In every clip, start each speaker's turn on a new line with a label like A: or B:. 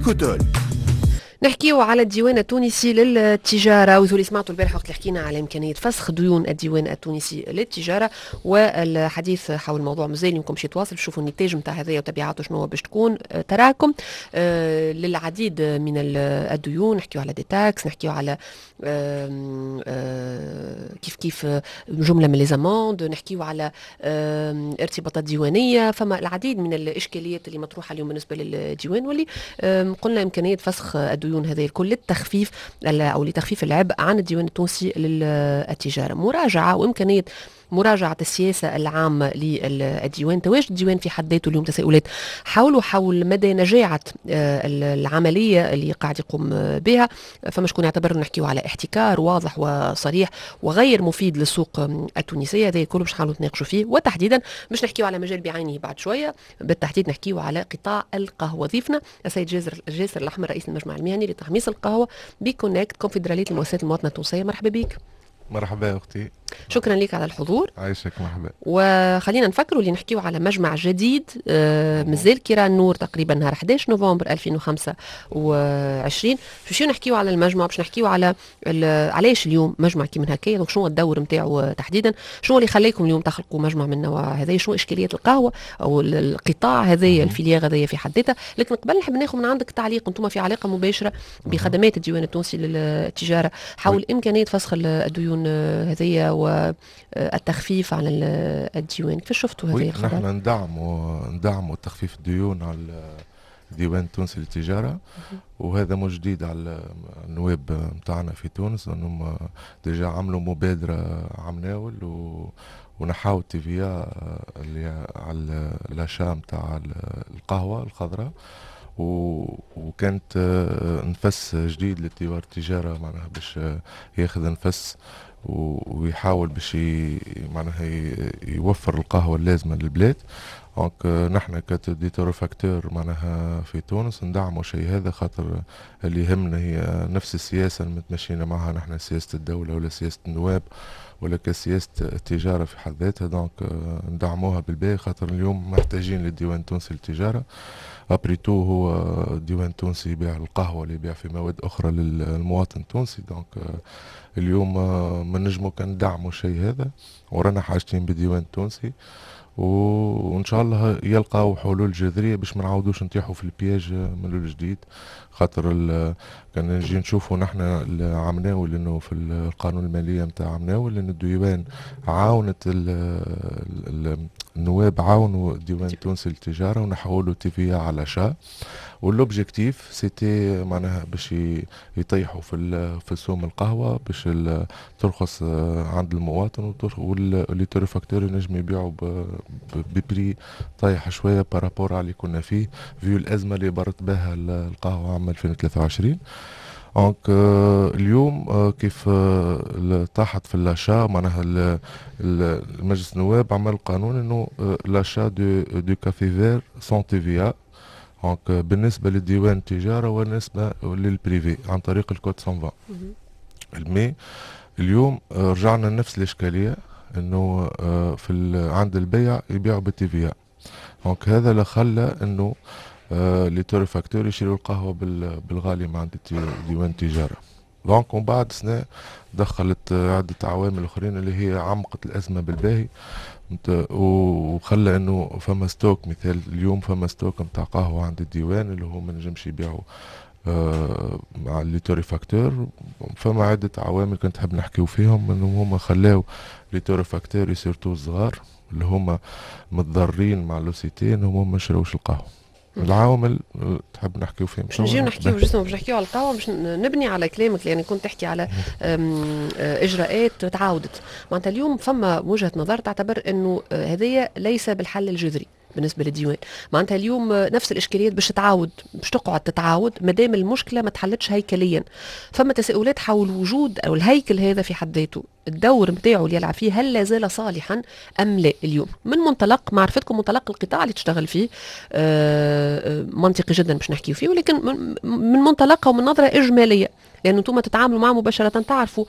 A: إيكوتول.
B: نحكيو على الديوان التونسي للتجارة، وذولي سمعتوا البارح وقت اللي حكينا على إمكانية فسخ ديون الديوان التونسي للتجارة، والحديث حول الموضوع مازال يمكن باش يتواصل. شوفوا النتاج نتاع هذايا وتبعاته شنو باش تكون. تراكم للعديد من الديون، نحكيو على دي تاكس، نحكيو على كيف جملة من ليزاموند، نحكيو على ارتباطات ديوانية. فما العديد من الإشكاليات اللي مطروحة اليوم بالنسبة للديوان، واللي قلنا إمكانية فسخ الديون هذه الكل للتخفيف أو لتخفيف العبء عن الديوان التونسي للتجارة. مراجعة وإمكانية مراجعة السياسة العامة للديوان، تواجد الديوان في حد ذاته اليوم تساؤلات حول مدى نجاعة العملية اللي قاعد يقوم بها. فما شكون يعتبر نحكيو على احتكار واضح وصريح وغير مفيد للسوق التونسية. هذا كله باش نحاولوا نتناقشوا فيه، وتحديدا باش نحكيو على مجال بعينه بعد شوية. بالتحديد نحكيو على قطاع القهوة. ضيفنا السيد جاسر الأحمر، رئيس المجمع المهني لتحميص القهوة بكونكت، كونفدرالية المؤسسات المواطنة التونسية. مرحبا بك.
C: مرحبا يا اختي،
B: شكرا لك على الحضور.
C: عايشك مرحبا.
B: وخلينا نفكروا اللي نحكيو على مجمع جديد مازال كيران نور تقريبا نهار 11 نوفمبر 2025. باش نحكيو على المجمع، باش نحكيو على علاش اليوم مجمع كي من هكايا، دونك شنو الدور نتاعو تحديدا، شنو اللي خليكم اليوم تخلقوا مجمع من النوع هذا، شنو اشكاليات القهوه او القطاع هذايا الفيليير هذايا في حد ذاتها. لكن قبل نحب ناخذ من عندك تعليق، انتم في علاقه مباشره بخدمات الديوان التونسي للتجاره حول امكانيه فسخ الديون هذيا والتخفيف على الديوان. كيف شفتوا هذه الخبر؟
C: نحن ندعموا تخفيف الديون على الديوان التونسي للتجارة، وهذا مش جديد على النواب متاعنا في تونس، انهم ديجا عملوا مبادرة عمناول ونحاو التيفيا اللي على الاشا متاع القهوة الخضراء، وكانت نفس جديد للديوان التجارة معناها باش ياخذ نفس ويحاول باش معناها يوفر القهوة اللازمة للبلاد. دونك نحن كديتور فاكتور معناها في تونس ندعموا شيء هذا، خاطر اللي يهمنا هي نفس السياسة المتمشينا معها نحن، سياسة الدولة ولا سياسة النواب ولا كسياسة التجارة في حد ذاتها. دونك ندعموها بالباهي، خاطر اليوم محتاجين للديوان التونسي للتجارة. ابريتو هو الديوان التونسي يبيع القهوة اللي يبيع في مواد أخرى للمواطن التونسي. دونك اليوم ما نجمو كان ندعموا شيء هذا، ورانا حاجتين بالديوان التونسي، وان شاء الله يلقاو حلول جذريه باش ما نعاودوش نطيحوا في البياج من الجديد. خاطر كان نجي نشوفوا نحن عمناول انه في القانون الماليه نتاع عمناول ان الديوان عاونت النواب عاونوا الديوان التونسي للتجاره ونحولوا تيفيا على شا، واللوبجيكتيف سيتي معناها باش يطيحوا في سوم القهوه باش ترخص عند المواطن، واللي تورفاكتور ينجم يبيعوا ببري طايح شويه بارابور على اللي كنا فيه فيو الازمه اللي برت بها القهوه عام 2023. دونك اليوم كيف طاحت في اللاشا معناها المجلس النواب عمل قانون انه لاشا دو كافي فير سون تيفيا، دونك بالنسبه للديوان التجاره والنسبه للبريفي عن طريق الكود 120. المي اليوم رجعنا لنفس الاشكاليه، انه عند البيع يبيعوا بالتيفيا. دونك هذا اللي خلى انه لي تورفاكتور يشيروا القهوه بالغالي مع عند ديوان التجاره. دونك ومن بعد سنة دخلت عدة عوامل اخرين اللي هي عمقت الازمه بالباهي، وخلى انه فما ستوك. مثال اليوم فما ستوك نتاع قهوه عند الديوان اللي هو ما نجمش يبيعوا مع لي تورفاكتور. فما عدة عوامل كنت حاب نحكيو فيهم، انهم هما خلاو لي تورفاكتور سيرتو الصغار اللي هما متضررين مع لوسيتي انهم هما ما يشروش القهوه. العوامل تحب نحكيو فيهم
B: باش نجيو نحكيو جسم، باش نحكيو على القهوه، باش نبني على كلامك. يعني كنت تحكي على اجراءات تعاودت معناتها. اليوم فما وجهه نظر تعتبر انه هذايا ليس بالحل الجذري بالنسبه للديوان. معناتها اليوم نفس الاشكاليات باش تقعد تتعاود مادام المشكله ما تحلتش هيكليا. فما تساؤلات حول وجود او الهيكل هذا في حد ذاته، الدور نتاعو اللي يلعب فيه هل لا زال صالحا ام لا اليوم، من منطلق معرفتكم منطلق القطاع اللي تشتغل فيه منطقي جدا باش نحكيو فيه، ولكن من منطلقها ومن نظره اجماليه، لأنه انتم تتعاملوا معه مباشرة تعرفوا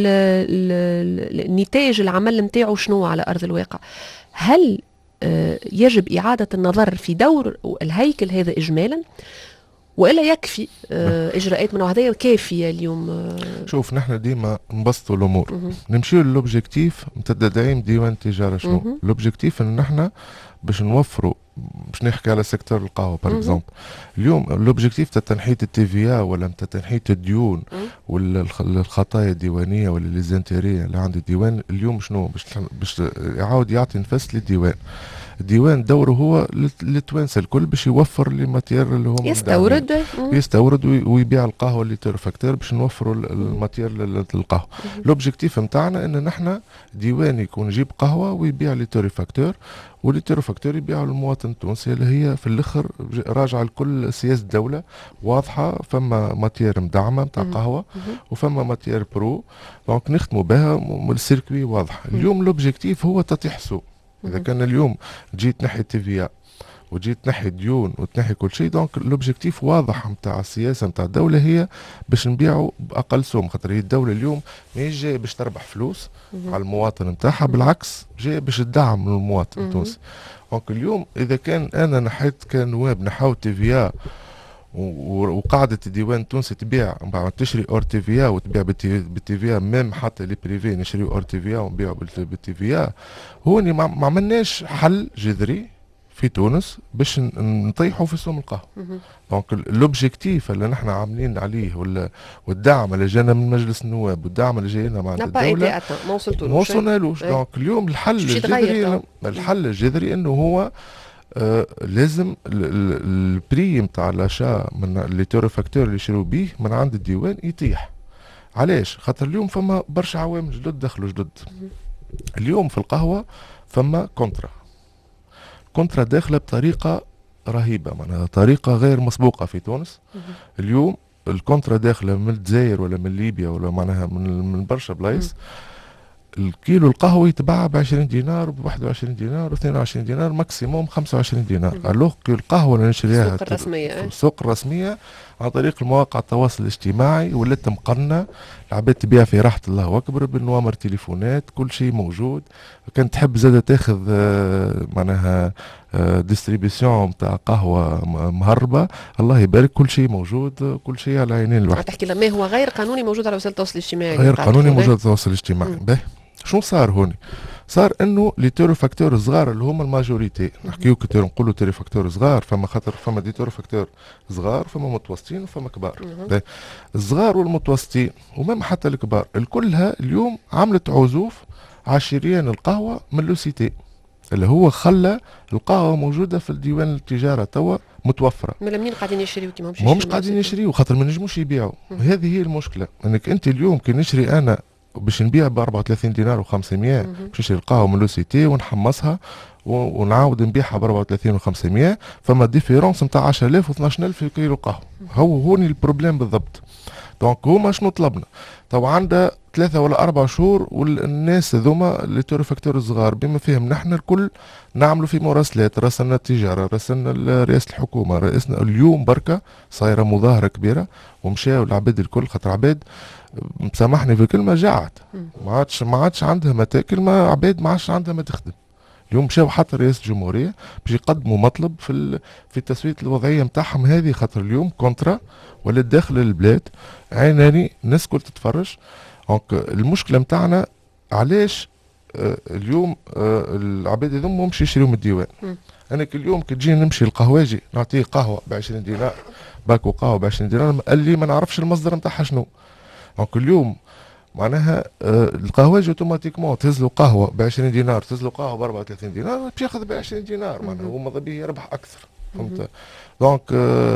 B: النتاج العمل نتاعو شنو على أرض الواقع. هل يجب إعادة النظر في دور الهيكل هذا إجمالا، والا يكفي اجراءات من هذايا كافيه اليوم؟
C: شوف نحن ديما نبسطوا الامور، نمشيو للوبجيكتيف نتاع تدعيم ديوان التجاره. شنو لوبجيكتيف؟ ان نحن باش نوفروا، باش نحكي على سيكتور القهوه بار اكزومبل. اليوم لوبجيكتيف تاع تنحيه التي ولا تاع تنحيه الديون ولا الخطايا الديوانيه ولا لي زانتيري اللي عند الديوان اليوم شنو؟ باش يعاود يعطي نفس للديوان. الديوان دوره هو للتوانسه الكل باش يوفر لي ماتير اللي هم يستورد ويبيع القهوه اللي تورفاكتور باش نوفروا الماتير للقهوه. لوبجيكتيف نتاعنا ان نحن ديوان يكون يجيب قهوه ويبيع لي تورفاكتور، واللي تورفاكتور يبيعوا للمواطن التونسي، اللي هي في الاخر راجعه لكل سياسه الدوله واضحه. فما ماتير مدعمه نتاع قهوه وفما ماتير برو، دونك نخدموا بها السيركوي واضح. اليوم لوبجيكتيف هو تطيح سوق. إذا كان اليوم جيت ناحية تي وجيت ناحية ديون وتنحي كل شيء، دونك لوبجيكتيف واضح نتاع السياسة نتاع الدولة هي باش نبيعوا بأقل سوم. خاطر هي الدولة اليوم ماهيش جاية باش تربح فلوس على المواطن نتاعها، بالعكس جاية باش تدعم المواطن التونسي. دونك اليوم إذا كان أنا نحيت كنواب نحاو تي وقاعدة الديوان التونسي تبيع بعد تشري اور تي في وتبيع بالتي في ميم حتى لي بريفي نشريو اور تي في ونبيعوا بالتي في، هوني ما عملناش حل جذري في تونس باش نطيحوا في سوم القهوة. دونك لوبجيكتيف اللي نحن عاملين عليه والدعم اللي جانا من مجلس النواب والدعم اللي جاينا مع الدولة ما وصلنالوش. دونك اليوم الحل الجذري انه هو لازم البري نتاع لاشا من لي تورفاكتور اللي يشريو بيه من عند الديوان يطيح. علاش؟ خاطر اليوم فما برشا عوامل جدد دخلوا جدد. اليوم في القهوه فما كونترا داخله بطريقه رهيبه، معناها طريقه غير مسبوقه في تونس. اليوم الكونترا داخله من الجزائر ولا من ليبيا ولا معناها من برشا بلايص. الكيلو القهوة يتباع ب 20 دينار وب 21 دينار و 22 دينار ماكسيموم 25 دينار. الوغ القهوة اللي نشريها في السوق الرسمية عن طريق المواقع التواصل الاجتماعي ولات مقننة، العباد تبيع في راحة الله أكبر بالنوامر تليفونات، كل شيء موجود. كان تحب زادة تاخذ معناها ديستريبيسيون نتاع قهوة مهربة، الله يبارك كل شيء موجود، كل شيء على عينين الواحد.
B: تحكي لما هو غير قانوني موجود على وسائل التواصل الاجتماعي،
C: غير قانوني موجود على التواصل الاجتماعي. شنو صار هوني؟ صار انه لي تورفاكتور الصغار اللي هما الماجوريتي، نحكيو نقولوا تورفاكتور صغار، فما خاطر فما دي تورفاكتور صغار فما متوسطين وفما كبار. الصغار والمتوسطين ومام حتى الكبار الكلها اليوم عملت عزوف على شريان القهوه من لوسيتي، اللي هو خلى القهوه موجوده في الديوان التجاره توا متوفره.
B: ملامين قاعدين يشريو كيما
C: همش قاعدين يشريو خاطر ما نجموش يبيعوا. هذه هي المشكله، انك انت اليوم كي نشري انا باش نبيع ب 34 دينار و500 باش نشري القهوه من لوسيتي ونحمصها ونعاود نبيعها ب 34 و500، فما ديفيرونس نتاع 10000 و 12000 في كيلو قهوه. هوني البروبليم بالضبط. دونك هما شنو طلبنا؟ طبعا عندها 3 ولا 4 شهور والناس هذوما اللي تورفاكتور الصغار بما فيهم نحن الكل نعملوا في مراسلات، راسلنا التجاره، راسلنا رئاسه الحكومه، رئيسنا اليوم بركه صايره مظاهره كبيره ومشاو العباد الكل، خاطر عباد مسامحني في الكلمه جاعت، ما عادش عندها متاكل، ما عباد ما عادش عندها ما تخدم. اليوم مشاو حتى رئاسه الجمهوريه باش يقدموا مطلب في تسويه الوضعيه نتاعهم هذه، خاطر اليوم كونترا ولا داخل البلاد عيناني الناس كل تتفرج. دونك المشكله نتاعنا علاش اليوم العباد هذوما مش يشريوا من الديوان. انا اليوم كي تجي نمشي القهواجي نعطيه قهوه ب 20 دينار، باكو قهوه ب 20 دينار، قال لي ما نعرفش المصدر نتاعها شنو. دونك اليوم معناها القهواجي اوتوماتيكمون تهز له قهوه ب 20 دينار، تهز له قهوه ب 34 دينار، باش ياخذ ب 20 دينار، معناها هو ماذا بيه يربح اكثر. فهمت؟ دونك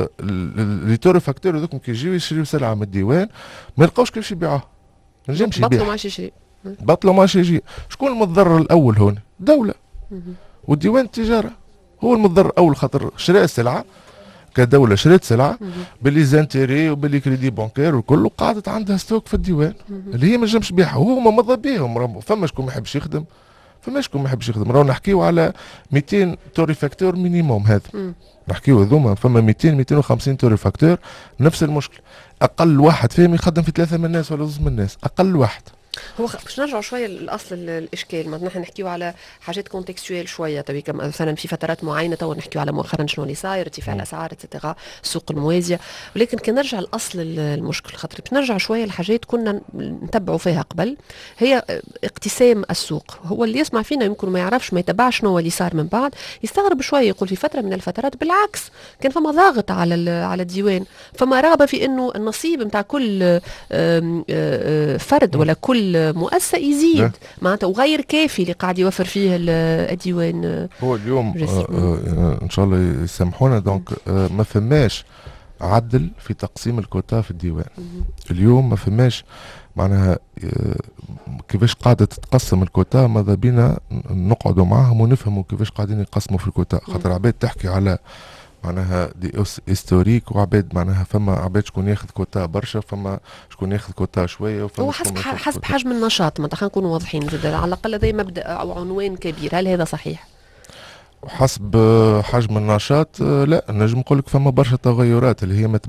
C: لي تورفاكتور هذوك كي يجيو يشريو سلعه من الديوان ما يلقاوش كيفاش يبيعوها، ما نجمش يبيع،
B: بطلوا ما عادش يشري،
C: بطلوا ما عادش يجي. شكون المتضرر الاول هون؟ الدوله والديوان التجاره هو المتضرر الاول، خاطر شراء السلعه كدوله شريت سلعه باللي زانتيري وباللي كريدي بانكير وكل، وقعدت عندها ستوك في الديوان اللي هي ما نجمش تبيعها، هما مضى بيهم. فما شكون ما يحبش يخدم، فما شكون ما يحبش يخدم. راهو نحكيو على 200 توريفاكتور مينيموم، هذا نحكيو هذوما فما 200 250 توريفاكتور. نفس المشكل، اقل واحد فيهم يخدم في 3 من الناس ولا 2 من الناس، اقل واحد.
B: هو باش نرجعوا شويه لاصل الاشكال، ما نحن نحكيو على حاجات كونتكستويل شويه تبي، كما مثلا في فترات معينه تو نحكيو على مؤخرا شنو اللي صاير، ارتفاع الاسعار اتسيتيرا، السوق الموازيه. ولكن كي نرجع لاصل المشكل، خاطر باش نرجع شويه لحاجات كنا نتبعوا فيها قبل، هي اقتسام السوق. هو اللي يسمع فينا يمكن ما يعرفش، ما يتبعش شنو اللي صار من بعد، يستغرب شويه، يقول في فتره من الفترات بالعكس كان فما ضاغط على الديوان، فما رغبه في انه النصيب نتاع كل فرد ولا كل مؤسسة يزيد معناتها، وغير كافي اللي قاعد يوفر فيه الديوان.
C: هو اليوم ان شاء الله يسامحونا، دونك ما فماش عدل في تقسيم الكوتا في الديوان. اليوم ما فماش معناها كيفاش قاعدة تتقسم الكوتا، ماذا بينا نقعدوا معاهم ونفهموا كيفاش قاعدين يقسموا في الكوتا. خاطر عباد تحكي على معناها دي هيستوريك، وعباد معناها فما عباد شكون ياخذ كوتا برشا، فما شكون ياخذ كوتا شويه، وفما
B: هو حسب حجم النشاط، ما خلينا نكونوا واضحين زاد، على الاقل هذا مبدا او عنوان كبير، هل هذا صحيح؟
C: حسب حجم النشاط لا، نجم نقول لك فما برشا تغيرات اللي هي ما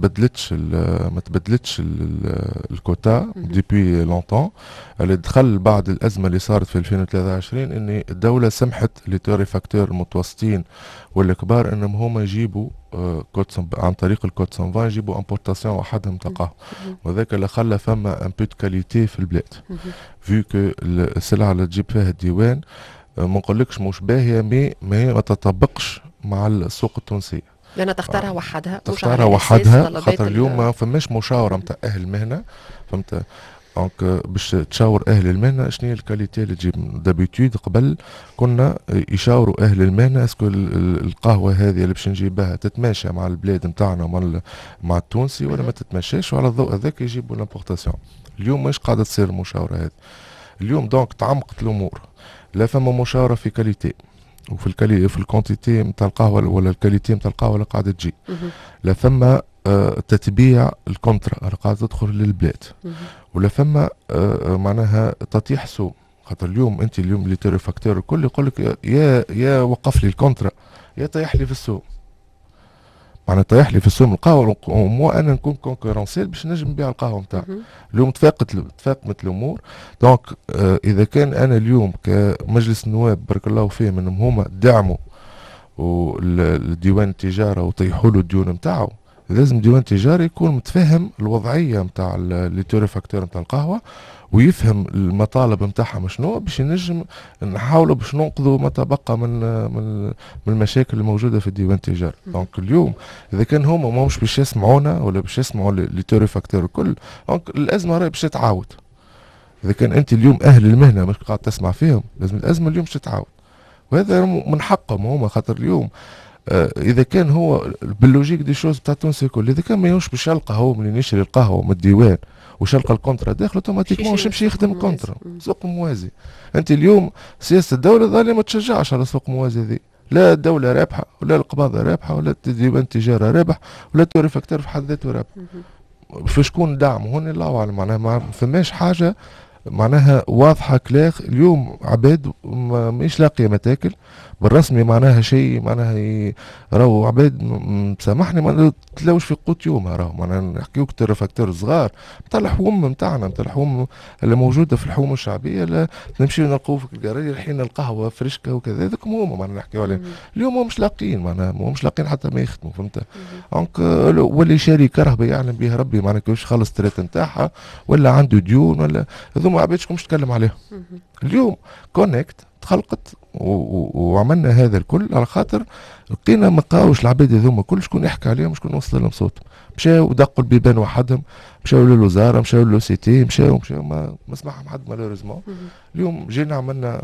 C: تبدلتش الكوتا ديبي لونتون. اللي دخل بعد الازمه اللي صارت في 2023 ان الدوله سمحت لتوريفاكتور المتوسطين والكبار انهم هما يجيبوا عن طريق الكود سانفان يجيبوا امبورتاسيون وحدهم تاع قهوه، وذاك اللي خلى فما ان بو دو كاليتي في البلاد. فيو كو السلعه اللي تجيب فيها الديوان ما نقولكش مش باهيه، ما هي ما تطبقش مع السوق التونسي،
B: لأنها تختارها وحدها،
C: تختارها وحدها. خاطر اليوم ما فماش مشاوره نتاع اهل المهنه، فهمت؟ دونك باش تشاور اهل المهنه شنو هي الكاليتي اللي تجيب. دابيتود قبل كنا يشاوروا اهل المهنه اسكو القهوه هذه اللي باش نجيبها تتماشى مع البلاد نتاعنا مع التونسي ولا ما تتماشاش، وعلى الضوء هذاك يجيبوا لامبورتاسيون. اليوم مش قاعده تصير المشاوره هذه. اليوم دونك تعمقت الامور، لا فما مشاوره في كاليتي وفي في الكونتيتي نتاع القهوه ولا الكاليتي نتاع القهوه اللي قاعده تجي، لا فما تتبيع الكونترا اللي قاعده تدخل للبلاد، ولا فما معناها تطيح سوق. خاطر اليوم انت اليوم اللي تيري فاكتور الكل يقول لك يا وقف لي الكونترا يا طيح لي في السوق، معناها طيح لي في السوق القهوه، ومو انا نكون كونكورونسيال باش نجم نبيع القهوه نتاعي. اليوم تفاقمت الامور. دونك اذا كان انا اليوم كمجلس النواب بارك الله فيهم انهم هما دعموا الديوان التجاره وطيحوا له الديون نتاعو، لازم ديوان تجاري يكون متفهم الوضعيه نتاع لي توريفاكتور نتاع القهوه، ويفهم المطالب نتاعها شنو، باش نجم نحاولوا باش ننقذوا ما تبقى من المشاكل الموجوده في الديوان التجاري. دونك اليوم اذا كان هما مش باش يسمعونا ولا باش يسمعوا لي توريفاكتور الكل، دونك الازمه راهي باش تتعاود. اذا كان انت اليوم اهل المهنه مش قاعد تسمع فيهم، لازم الازمه اليوم باش تتعاود، وهذا من حقهم هما. خاطر اليوم اذا كان هو باللوجيك دي شوز بتاع تونسي الكل، اذا كان ما يوش باش يلقى هو من يشري القهوه من الديوان وش يلقى الكونترا داخل اوتوماتيكمون واش يمشي يخدم الكونترا سوق موازي. انت اليوم سياسه الدوله ظالمه ما تشجعش على سوق موازي ذي، لا الدوله رابحه ولا القباضه رابحه ولا ديوان التجاره رابح ولا التوريفاكتور في حد ذاته رابح. في شكون دعم هون الله اعلم، معناها ما فماش حاجه معناها واضحه كلاغ. اليوم عباد مش لاقيه ما تاكل بالرسمي، معناها شيء معناها راهو عباد سامحني ما تلاوش في قوت يومها، راهو معناها نحكيوك توريفاكتور صغار نتاع الحوم نتاعنا، نتاع الحوم اللي موجوده في الحوم الشعبيه، لا نمشيو نلقوه في القريه الحين القهوه فريشكا وكذا، هذوك هما معناها نحكيو عليهم. اليوم هم مش لاقين، معناها مش لاقين حتى ما يخدموا، فهمت؟ دونك واللي شاري كرهبه يعلم بها ربي، معناها كيفاش خلص التريت نتاعها ولا عنده ديون، ولا هذوما عباد شكون باش تتكلم عليهم. اليوم كونكت تخلقت وعملنا هذا الكل على خاطر لقينا مقاوش العباد هذوما كل شكون يحكي عليهم، شكون وصل لهم صوتهم. مشاو ودقوا البيبان وحدهم، مشاو للوزاره، مشاو للو سي تي، مشاو ما سمعهم حد مالوريزمون. اليوم جينا عملنا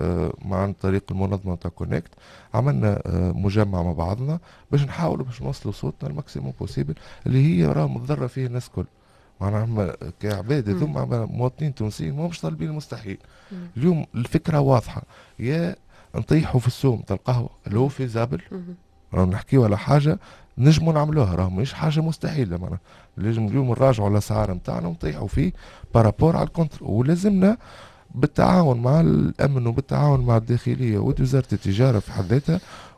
C: عن طريق المنظمه تاع كونكت عملنا مجمع مع بعضنا باش نحاولوا باش نوصلوا صوتنا الماكسيموم بوسيبل اللي هي راه متضرر فيه الناس كل. معناها كعباد هذوما مواطنين تونسيين ما مش طالبين المستحيل. اليوم الفكره واضحه، يا نطيحوا في السوم تاع القهوه اللي هو فيزابل، راهو نحكيو على حاجه نجموا نعملوها، راهو مش حاجه مستحيله. معناها لازم اليوم نراجعوا على الاسعار نتاعنا ونطيحوا فيه بارابور على الكونتر، ولازمنا بالتعاون مع الامن وبالتعاون مع الداخليه ووزاره التجاره في حد ذاتها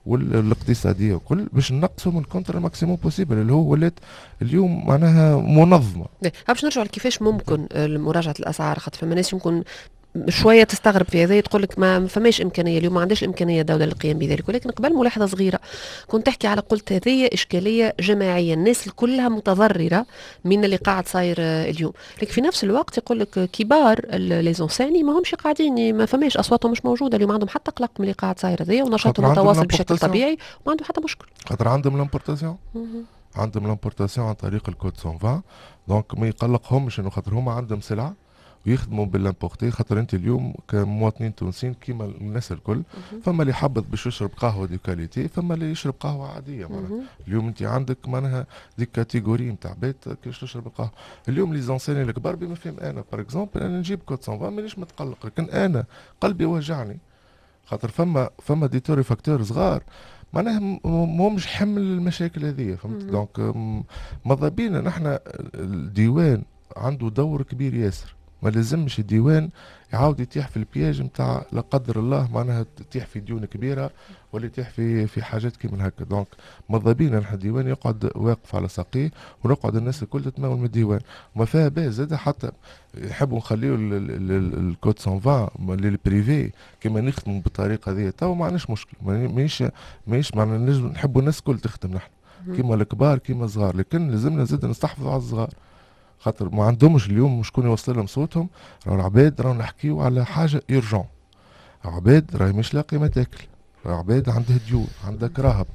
C: والاقتصاديه وكل باش نقصوا من الكونترا ماكسيموم بوسيبل اللي هو ولات اليوم معناها منظمه.
B: باش نرجع كيفاش ممكن مراجعه الاسعار، خاطر فما ناس يمكن شويه تستغرب في هذا، تقول لك ما فماش امكانيه اليوم، ما عندهاش امكانيه الدوله للقيام بذلك. ولكن قبل ملاحظه صغيره كنت تحكي على، قلت هذه اشكاليه جماعيه، الناس كلها متضرره من اللي قاعد صاير اليوم. لكن في نفس الوقت يقول لك كبار لي زونساني ما همش قاعدين، ما فماش اصواتهم مش موجوده اليوم، عندهم حتى قلق من اللي قاعد صاير هذايا، ونشاطهم متواصل بشكل طبيعي وما عندهم حتى مشكل.
C: خاطر عندهم لامبورتاسيون، عندهم لامبورتاسيون عن طريق الكود 120، دونك ما يقلقهمش انه خاطر هما عندهم سلعه ويخدموا بالامبورتي. خاطر انت اليوم كمواطنين تونسيين كيما الناس الكل، فما اللي حبذ باش يشرب قهوه دي كاليتي، فما اللي يشرب قهوه عاديه. معناها اليوم انت عندك معناها دي كاتيجوري نتاع بيت كيفاش تشرب القهوه. اليوم لي زونسيني الكبار بما فيهم انا باغ اكزومبل، انا نجيب كود 120 مانيش متقلق، لكن انا قلبي وجعني خاطر فما دي توري فاكتور صغار معناها مش حمل المشاكل هذه، فهمت؟ دونك ماذا بينا نحن الديوان عنده دور كبير ياسر، ما لازمش الديوان يعاود يتيح في البياج نتاع لا قدر الله معناها تتيح في ديون كبيره ولا يتيح في حاجات كيما هكا. دونك ماذا بينا نحن الديوان يقعد واقف على ساقيه، ونقعد الناس الكل تتمول من الديوان، وما فيها باس زاد حتى يحبوا نخليو الكود 120 للبريفي كما نخدموا بالطريقه هذه تو ما عندناش مشكل، ماهيش معناها نحبوا الناس الكل تخدم نحن كيما الكبار كيما الصغار، لكن لازمنا زاد نستحفظوا على الصغار خاطر ما عندهمش اليوم شكون يوصل لهم صوتهم. راهو العباد راهو نحكيو على حاجه ايرجون، عباد راهي مش لاقي ما تاكل، عباد عندها ديون عندها كراهب،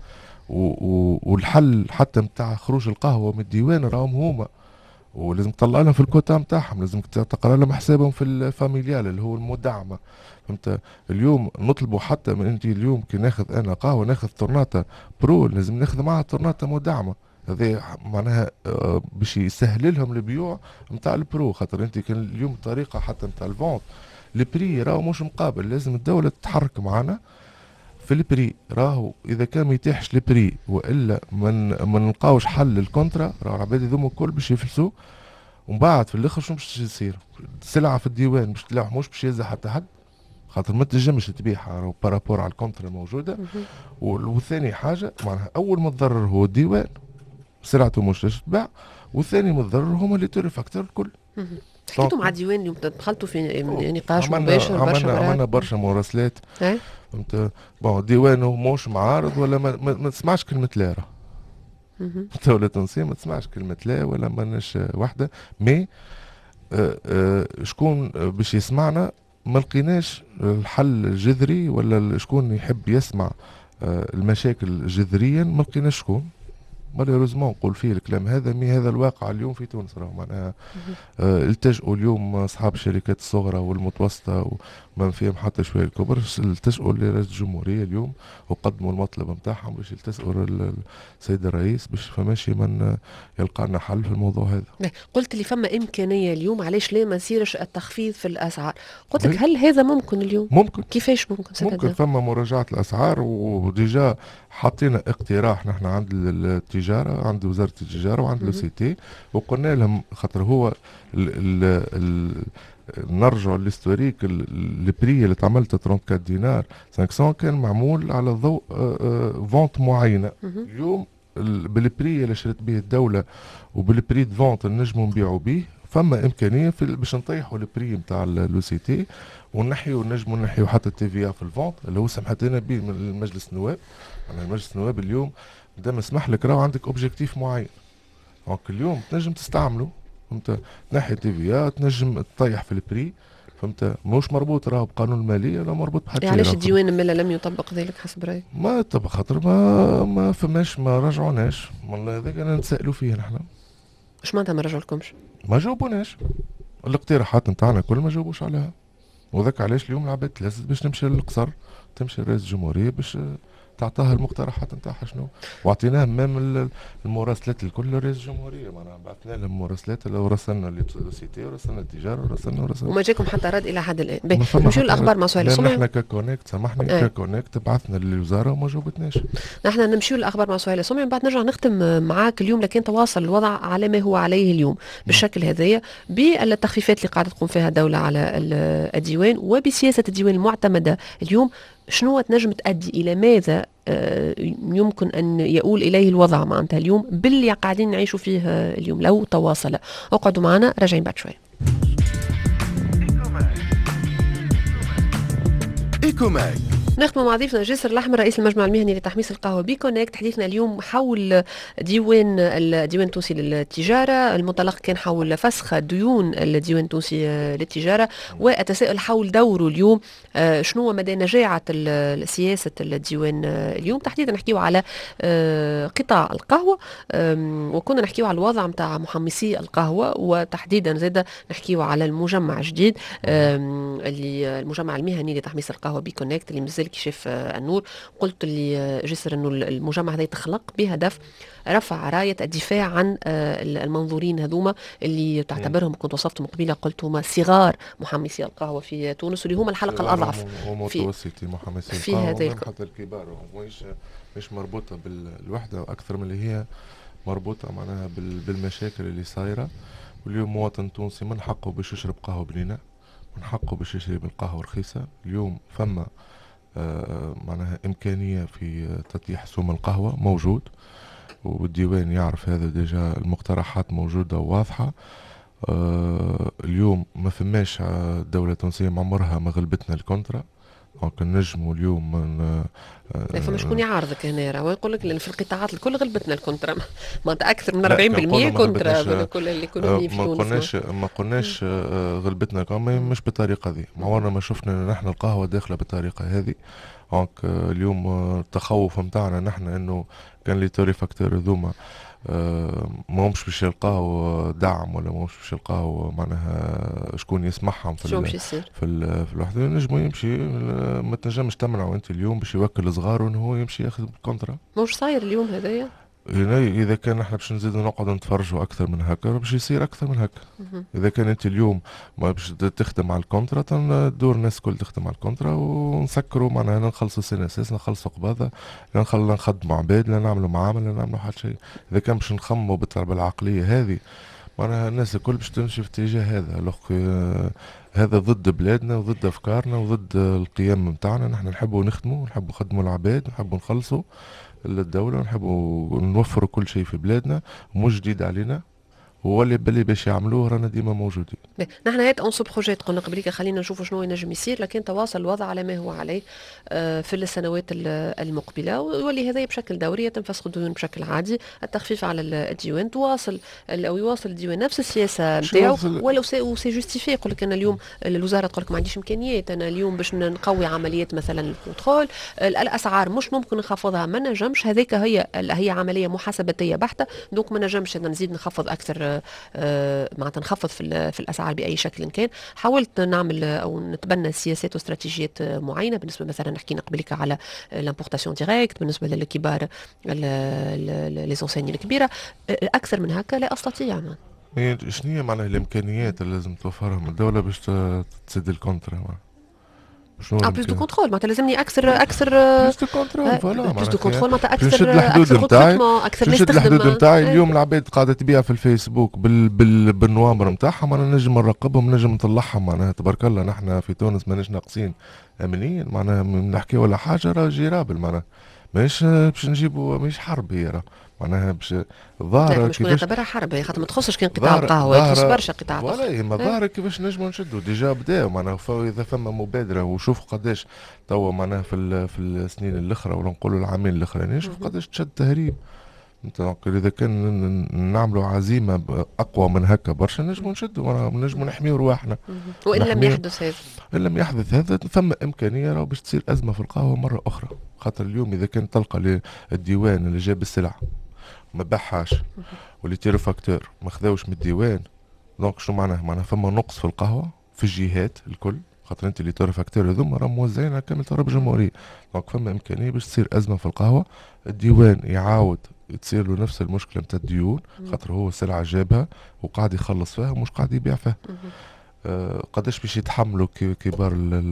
C: والحل حتى نتاع خروج القهوه من الديوان راهم هما، ولازم تطلع لهم في الكوتا نتاعهم، لازم تقرا لهم حسابهم في الفاميليال اللي هو المدعمه. فهمت؟ اليوم نطلبوا حتى من انت اليوم كي ناخذ انا قهوه ناخذ طورناتا برو، لازم ناخذ معها طورناتا مدعمه، هذا معناها باش يسهل لهم البيوع نتاع البرو. خاطر انت كان اليوم الطريقه حتى نتاع الفونت البري راهو مش مقابل، لازم الدوله تتحرك معنا في البري. راهو اذا كان ما يتيحش البري والا ما نلقاوش حل للكونترا، راهو العباد هذوما الكل باش يفلسوا، ومن بعد في الاخر شنو باش يصير؟ السلعه في الديوان باش تلاح مش باش يهزها حتى حد، خاطر ما تنجمش تبيعها بارابور على الكونترا الموجوده. وثاني حاجه معناها اول ما تضرر هو الديوان، سلعته مش تتباع، والثاني متضرر هما اللي توري فاكتور الكل.
B: حكيتوا مع الديوان اليوم، دخلتوا في نقاش مباشر؟
C: عملنا برشا مراسلات. فهمت؟ بون الديوان هو مش معارض ولا ما تسمعش كلمه لا، راه الدولة التونسية ما تسمعش كلمة لا ولا ماناش وحدة، مي شكون باش يسمعنا ما لقيناش الحل الجذري، ولا شكون يحب يسمع المشاكل جذريا ما لقيناش شكون. مالوريزمون نقول فيه الكلام هذا، مي هذا الواقع اليوم في تونس. راهو معناها التجؤوا اليوم اصحاب الشركات الصغرى والمتوسطه وما فيهم حتى شويه الكبر، التجؤوا لرئاسه الجمهوريه اليوم وقدموا المطلب نتاعهم باش يلتجؤوا السيد الرئيس باش فماشي من يلقى لنا حل في الموضوع هذا.
B: قلت لي فما امكانيه اليوم، علاش لا ما يصيرش التخفيض في الاسعار؟ قلت لك هل هذا ممكن اليوم؟
C: ممكن.
B: كيفاش
C: ممكن فما مراجعه الاسعار، وديجا حطينا اقتراح نحن عند التجاره، عند وزاره التجاره وعند لو سي تي، وقلنا لهم خاطر هو نرجع للهستوريك البري اللي تعملت 34 دينار 500 كان معمول على ضوء فونت معينه. اليوم بالبري اللي شرت به الدوله وبالبري دو فونت نجموا نبيعوا به، فما امكانيه باش نطيحوا البري نتاع لو سي تي نجموا نحيوا حتى التي في في الفونت اللي هو سمحتنا به من المجلس النواب. يعني مجلس النواب اليوم دام سمح لك راهو عندك اوبجيكتيف معين، دونك اليوم تنجم تستعمله. فهمت؟ تنحي تي في تنجم تطيح في البري. فهمت؟ مش مربوط راهو بقانون الماليه ولا مربوط بحاجه.
B: يعني علاش الديوان مالا لم يطبق ذلك حسب رايك؟
C: ما طبق خاطر ما فماش، ما رجعوناش. والله هذاك انا نتسائلوا فيه نحن.
B: اش معناتها ما رجعولكمش؟
C: ما جاوبوناش الاقتراحات نتاعنا كل ما جاوبوش عليها، وذاك علاش اليوم العباد لازم باش نمشي للقصر، تمشي لرئيس الجمهوريه باش تعطاها المقترحات نتاعها شنو، واعطيناه من المراسلات الكل لرئيس الجمهوريه. معناها بعثنا لهم مراسلات اللي ورسلنا للسيتي ورسلنا التجاره ورسلنا
B: وما جاكم حتى رد الى حد الان. نمشيو للاخبار مع سؤال سمعي.
C: نحن ككونكت سامحني ككونكت بعثنا للوزاره وما جاوبتناش.
B: نحن نمشيو للاخبار مع سؤال سمعي، من بعد نرجع نختم معاك اليوم. لكن تواصل الوضع على ما هو عليه اليوم بالشكل هذايا، بالتخفيفات اللي قاعده تقوم فيها الدوله على الديوان وبسياسه الديوان المعتمده اليوم، شنو تنجم تؤدي الى ماذا يمكن أن يؤول إليه الوضع معناتها اليوم باللي قاعدين نعيشوا فيه اليوم لو تواصل. اقعدوا معنا راجعين بعد شوي.
A: إيكوماك
B: نختم مع ضيفنا جاسر الأحمر رئيس المجمع المهني لتحميص القهوة بيكونكت. حديثنا اليوم حول الديوان التونسي للتجارة. المنطلق كان حول فسخ ديون الديوان التونسي للتجارة، والتساؤل حول دوره اليوم. شنو مدى نجاعة سياسة الديوان اليوم؟ تحديدا نحكيو على قطاع القهوة، وكنا نحكيو على الوضع متاع محمصي القهوة، وتحديدا زاد نحكيو على المجمع الجديد اللي المجمع المهني لتحميص القهوة بيكونكت اللي مازال كشاف النور. قلت لي جسر انه المجمع هذا يتخلق بهدف رفع راية الدفاع عن المنظورين هذوما اللي تعتبرهم، كنت وصفتهم قبيله قلت هما صغار محمصي القهوة في تونس، واللي هما الحلقة الأضعف
C: ومتوسطي محمصي
B: في هذا
C: حتى الكبار، مش مربوطة بالوحدة أكثر من اللي هي مربوطة معناها بالمشاكل اللي صايرة. واليوم مواطن تونسي من حقه باش يشرب قهوة بنينة، من حقه باش يشرب القهوة رخيصة. اليوم فما معناها إمكانية في تطيح سوم القهوة موجود، والديوان يعرف هذا ديجا، المقترحات موجودة وواضحة. اليوم ما فماش الدولة التونسية عمرها ما غلبتنا الكونترا، دونك نجموا اليوم
B: فما شكون يعارضك هنا ويقول لك لان في القطاعات الكل غلبتنا الكونترا، معناتها اكثر من 40% كونترا كل الايكونومي في تونس.
C: ما قلناش غلبتنا مش بالطريقه دي، ما عمرنا ما شفنا ان نحن القهوه داخله بالطريقه هذه. دونك اليوم التخوف نتاعنا نحن انه كان لي توري فاكتور ذوما ما همش باش يلقاو دعم، ولا ما همش باش يلقاو معناها شكون يسمعهم في الوحده. نجمو يمشي، ما تنجمش تمنعوا انت اليوم باش يوكل صغار وانه هو يمشي ياخذ الكونترا.
B: مش صاير اليوم هذايا؟
C: اذا كان احنا باش نزيدوا نقعدوا نتفرجوا اكثر من هكا باش يصير اكثر من هكا. اذا كان انت اليوم ما باش تخدم على الكونترا، تدور الناس الكل تخدم على الكونترا ونسكروا معناها نخلصوا سنة اساس، نخلصوا قباضه، لا نخدموا عباد، لا نعملوا معامل، لا نعملوا حتى شيء. اذا كان باش نخموا بالعقليه هذه معناها الناس الكل باش تمشي في الاتجاه هذا. هذا ضد بلادنا وضد افكارنا وضد القيم نتاعنا. نحن نحبوا نخدموا، نحبوا نخدموا العباد، نحبوا نخلصوا للدولة، نحبوا نوفروا كل شيء في بلادنا، مش جديد علينا، هو اللي باللي باش يعملوه رانا ديما موجودين.
B: نحن هات اون سو بروجيت قلنا قبليك خلينا نشوفوا شنو ينجم يصير، لكن تواصل الوضع على ما هو عليه في السنوات المقبله، واللي هذا بشكل دوري يتم فسخ الديون بشكل عادي، التخفيف على الديوان، تواصل او يواصل الديوان نفس السياسه نتاعو، ولو سي جوستيفي. يقول لك انا اليوم الوزاره تقول لك ما عنديش امكانيات، انا اليوم باش نقوي عمليات مثلا الكنترول، الاسعار مش ممكن نخفضها، ما نجمش، هذيك هي عمليه محاسباتيه بحته، دونك ما نجمش نزيد نخفض اكثر، معناتها نخفض في الاسعار باي شكل كان. حاولت نعمل او نتبنى سياسات واستراتيجيات معينه، بالنسبه مثلا حكينا قبلك على لامبورتاسيون ديريكت بالنسبه للكبار لي زونسيني الكبيره، اكثر من هكا لا استطيع.
C: شنو هي معناها الامكانيات اللي لازم توفرهم الدوله باش تسد الكونترا؟
B: بلوس دو كونترول معناتها لازمني اكثر
C: بلوس دو كونترول، فوالا
B: بلوس دو كونترول معناتها اكثر
C: نشد الحدود نتاعي،
B: اكثر ناس تخدم.
C: الحدود نتاعي اليوم العباد قاعده تبيع في الفيسبوك بالنوامر نتاعهم، انا نجم نراقبهم، نجم نطلعهم. معناها تبارك الله نحن في تونس ماناش ناقصين امنيين، معناها نحكي ولا حاجه راه جيرابل، معناها ماهيش باش نجيبوا، ماهيش حرب هي راه معناها باش ظاهره
B: كيفاش نعتبرها حرب، خاطر ما تخصش كان قطاع القهوه، تخص برشا قطاعات
C: ولا هي ظاهره كيفاش نجموا نشدوا ديجا بداوا معناها. اذا فما مبادره وشوفوا قداش توا معناها في السنين الاخرى ولا نقولوا العامين الاخرين، شوفوا قداش تشد تهريب. اذا كان نعملوا عزيمه اقوى من هكا برشا نجموا نشدوا، نجموا نحميوا رواحنا.
B: وان لم يحدث هذا،
C: ان لم يحدث هذا ثم امكانيه راه باش تصير ازمه في القهوه مره اخرى. خاطر اليوم اذا كان تلقى الديوان اللي جاب السلع ما باعهاش، واللي تيرو فاكتور ما خذاوش من الديوان، دونك شنو معناها فما نقص في القهوه في الجهات الكل، خاطر انت اللي تيرو فاكتور هذوما راهم موزعين على كامل تراب الجمهوريه. دونك فما امكانيه باش تصير ازمه في القهوه، الديوان يعاود تصير له نفس المشكله نتاع الديون، خاطر هو سلعه جابها وقاعد يخلص فيها ومش قاعد يبيع فيها. قداش باش يتحملوا كبار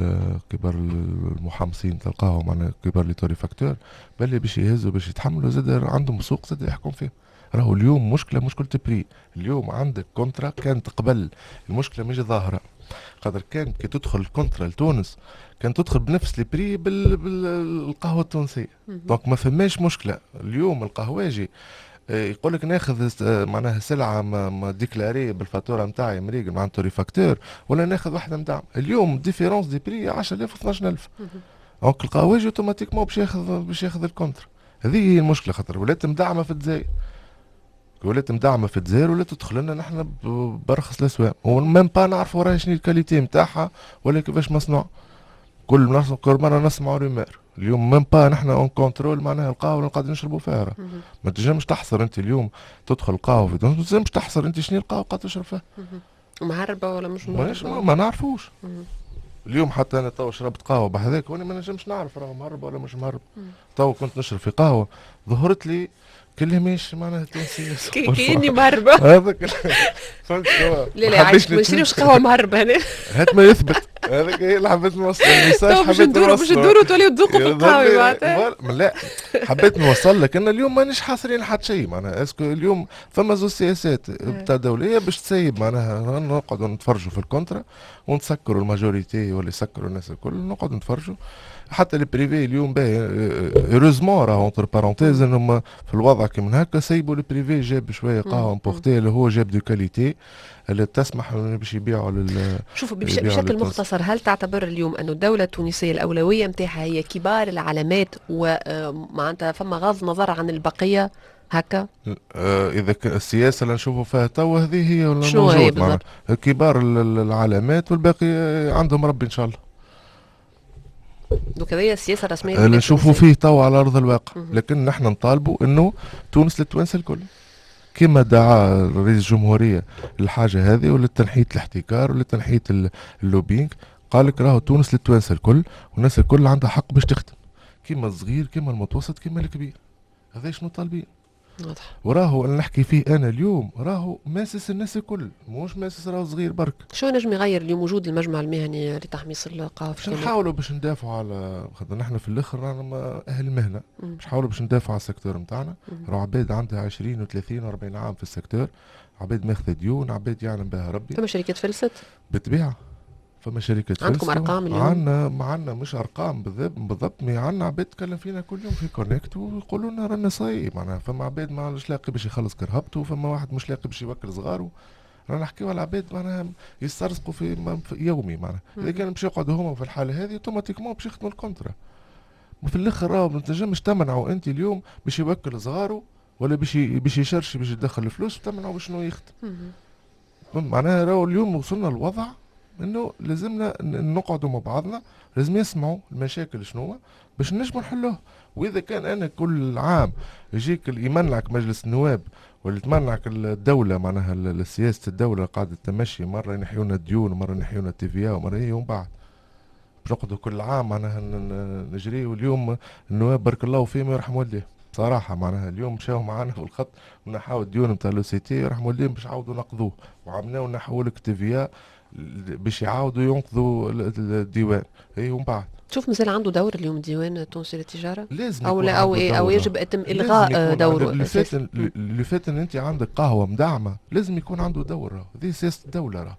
C: المحمصين تاع القهوه، معناها كبار لي توري فاكتور، بل باش يهزوا باش يتحملوا، زاد عندهم سوق زاد يحكم فيه. راهو اليوم مشكله بري. اليوم عندك كونترا كانت قبل، المشكله مش ظاهره، خاطر كان كي تدخل الكونترا لتونس كان تدخل بنفس البري بالقهوه التونسيه. دونك ما فماش مشكله. اليوم القهواجي يقول لك ناخذ معناها سلعه ما ديكلاري بالفاتوره نتاعي مريقل معناتها ريفاكتور، ولا ناخذ واحده نتاع. اليوم ديفيرونس دي بري 10000 و 12000. دونك القهواجي اوتوماتيكمون باش ياخذ الكونتر. هذه هي المشكله، خاطر ولات مدعمه في الجزائر. ولات مدعمه في الجزائر ولا تدخل لنا نحن برخص الاسواق، ومام با نعرفوا راهي شنو الكاليتي نتاعها ولا كيفاش مصنوع. كل مره نسمعوا ريمير. اليوم مام با نحن اون كونترول معناها القهوه اللي قاعدين نشربوا فيها. ما تنجمش تحصر انت اليوم تدخل القهوه في تونس، ما تنجمش تحصر انت شنو القهوه قاعد تشرب فيها.
B: مهربه ولا مش مهربه؟
C: ما نعرفوش. اليوم حتى انا تو شربت قهوه بهذاك وانا ما نجمش نعرف راه مهربه ولا مش مهربه. تو كنت نشرب في قهوه ظهرت لي كلميش معناها تونسيه
B: كاني مهربه.
C: هذاك فهمت شنو؟
B: لا ما نشريوش قهوه مهربه هنا.
C: هات ما يثبت. هذاك هي اللي حبيت نوصل الميساج.
B: باش ندوروا توليو تذوقوا في القهوه معناتها.
C: لا حبيت نوصل لك ان اليوم مانيش حاصرين حتى شيء معناها. اسكو اليوم فما زوج سياسات بتاع دوليه باش تسيب معناها نقعدوا نتفرجوا في الكونترا ونسكروا الماجوريتي ولا يسكروا الناس الكل نقعدوا نتفرجوا. حتى البريفي اليوم باهي هيروزمون راهو اونتر بارونتيز انهم في الوضع كيما هكا سيبوا البريفي جاب شويه قهوه امبورتي اللي هو جاب دو كاليتي اللي تسمح باش يبيعوا
B: شوف بشكل مختصر، هل تعتبر اليوم انه الدوله التونسيه الاولويه نتاعها هي كبار العلامات ومعناتها فما غض نظر عن البقيه هكا؟
C: اذا السياسه اللي نشوفوا فيها توا هذه هي ولا
B: شنو هي
C: بالضبط؟ كبار العلامات والباقي عندهم ربي ان شاء الله.
B: دوك هذه السياسه الرسميه
C: اللي نشوفوا فيه توا على ارض الواقع. لكن نحن نطالبوا انه تونس للتوانسه الكل كما دعا رئيس الجمهوريه للحاجه هذه وللتنحيه الاحتكار ولتنحيه اللوبينج. قال لك راهو تونس للتوانسه الكل والناس الكل عندها حق باش تخدم كما الصغير كما المتوسط كما الكبير. هذا شنو طالبين.
B: واضح.
C: وراهو اللي نحكي فيه انا اليوم راهو ماسس الناس الكل، مش ماسس راهو صغير برك.
B: شو نجم يغير اليوم وجود المجمع المهني لتحميص القهوه؟
C: باش نحاولوا باش ندافعوا على خاطر نحن في الاخر رانا اهل مهنه. باش نحاولوا باش ندافعوا على السيكتور نتاعنا. راهو عباد عندها 20 و30 و40 عام في السيكتور، عباد ماخذه ديون، عباد يعلم بها ربي.
B: فما شركات فلست؟
C: بالطبيعه فما شركات.
B: عندكم ارقام اليوم؟
C: عندنا مش ارقام بالضبط، مي عندنا عباد تكلم فينا كل يوم في كونكت ويقولوا لنا رانا صايي معناها. فما عباد مش لاقي باش يخلص كرهبته، وفما واحد مش لاقي باش يوكل صغاره. رانا نحكيو على عباد معناها يسترزقوا في يومي معناها. اذا كان باش يقعدوا هما في الحاله هذه اوتوماتيكمون باش يخدموا الكونترا. وفي الاخر راهو ما تنجمش تمنعوا انت اليوم باش يوكل صغاره ولا باش يشرش باش يدخل الفلوس وتمنعوا باش شنو يخدم. معناها راهو اليوم وصلنا لوضع انه لازمنا نقعدوا مع بعضنا، لازم يسمعوا المشاكل شنو باش نجموا نحلوها. واذا كان انا كل عام يجيك يمنعك مجلس النواب ولا تمنعك الدوله معناها سياسه الدوله قاعده تمشي، مره ينحيونا الديون ومره ينحيونا التيفيا ومره هي ومن بعد باش نقعدوا كل عام معناها نجري. واليوم النواب بارك الله فيهم يرحم والديه صراحه معناها. اليوم مشاو معنا في الخط ونحاو الديون نتاع لو سي تي يرحم والديهم باش يعاودوا نقضوه، وعملناو نحوا لك تيفيا باش يعاودوا ينقذوا الديوان. اي ومن بعد
B: تشوف مازال عنده دور اليوم الديوان التونسي للتجاره؟
C: لازم
B: او لا او يجب يتم الغاء دوره.
C: اللي فات ان انت عندك قهوه مدعمه لازم يكون عنده دور. هذه سياسه الدوله راه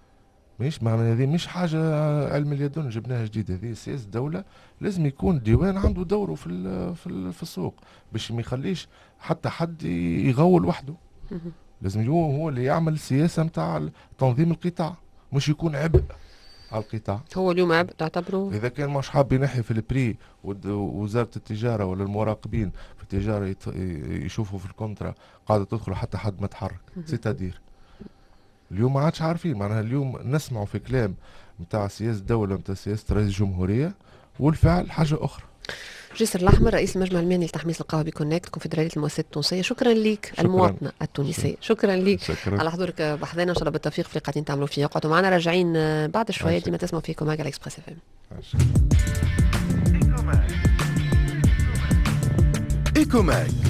C: مش معنى هذه مش حاجه علم اليدون جبناها جديده. هذه سياسه الدوله لازم يكون الديوان عنده دوره في السوق باش ما يخليش حتى حد يغول وحده. لازم هو اللي يعمل السياسه نتاع تنظيم القطاع، مش يكون عبء على القطاع.
B: هو اليوم عبء تعتبره؟
C: اذا كان مش حاب ينحي في البري ووزاره التجاره ولا المراقبين في التجاره يشوفوا في الكونترا قاعده تدخل حتى حد ما تحرك. سيتادير اليوم ما عادش عارفين معناها. اليوم نسمعوا في كلام نتاع سياسه الدوله نتاع سياسه رئيس الجمهوريه والفعل حاجه اخرى.
B: جسر الأحمر رئيس المجمع المهني لتحميص القهوة بكونكت كونفدرالية المؤسسات التونسية، شكرا لك. المواطنة التونسية شكرا لك على حضورك بحثنا. ان شاء الله بالتوفيق في اللي قاعدين تعملوا فيه. اقعدوا معنا راجعين بعد شوية ديما تسمعوا في كوماج على اكسبريس اف ام.
A: ايكوماج